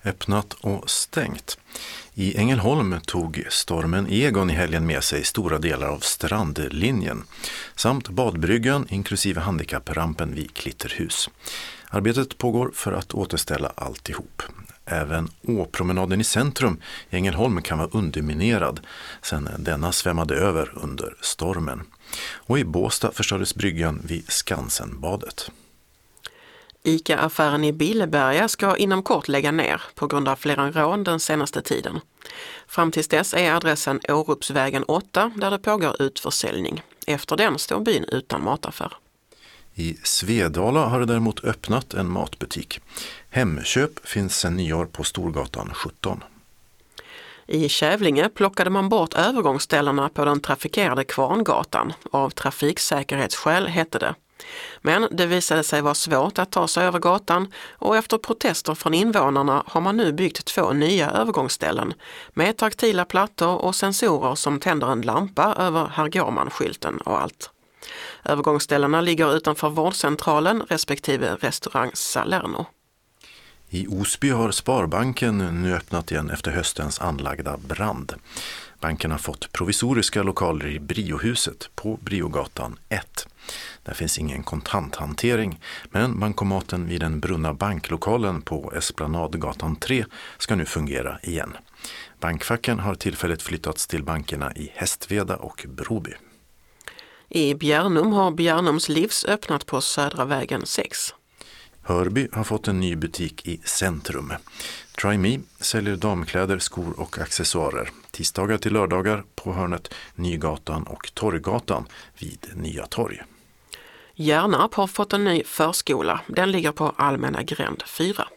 Öppnat och stängt. I Ängelholm tog stormen Egon i helgen med sig stora delar av strandlinjen samt badbryggan inklusive handikapprampen vid Klitterhus. Arbetet pågår för att återställa alltihop. Även åpromenaden i centrum i Ängelholm kan vara underminerad sedan denna svämmade över under stormen. Och i Båstad förstördes bryggan vid Skansenbadet. ICA-affären i Billeberga ska inom kort lägga ner på grund av flera rån den senaste tiden. Fram tills dess är adressen Årupsvägen 8 där det pågår utförsäljning. Efter den står byn utan mataffär. I Svedala har det däremot öppnat en matbutik. Hemköp finns sedan nyår på Storgatan 17. I Kävlinge plockade man bort övergångsställena på den trafikerade Kvarngatan. Av trafiksäkerhetsskäl hette det. Men det visade sig vara svårt att ta sig över gatan och efter protester från invånarna har man nu byggt 2 nya övergångsställen med taktila plattor och sensorer som tänder en lampa över Här går man-skylten och allt. Övergångsställena ligger utanför vårdcentralen respektive restaurang Salerno. I Osby har Sparbanken nu öppnat igen efter höstens anlagda brand. Banken har fått provisoriska lokaler i Briohuset på Briogatan 1. Där finns ingen kontanthantering, men bankomaten vid den brunna banklokalen på Esplanadgatan 3 ska nu fungera igen. Bankfacken har tillfälligt flyttats till bankerna i Hästveda och Broby. I Bjärnum har Bjärnums Livs öppnat på Södra vägen 6. Hörby har fått en ny butik i centrum. Try Me säljer damkläder, skor och accessoarer. Tisdagar till lördagar på hörnet Nygatan och Torggatan vid Nya torg. Hjärnarp har fått en ny förskola. Den ligger på Allmänna gränd 4.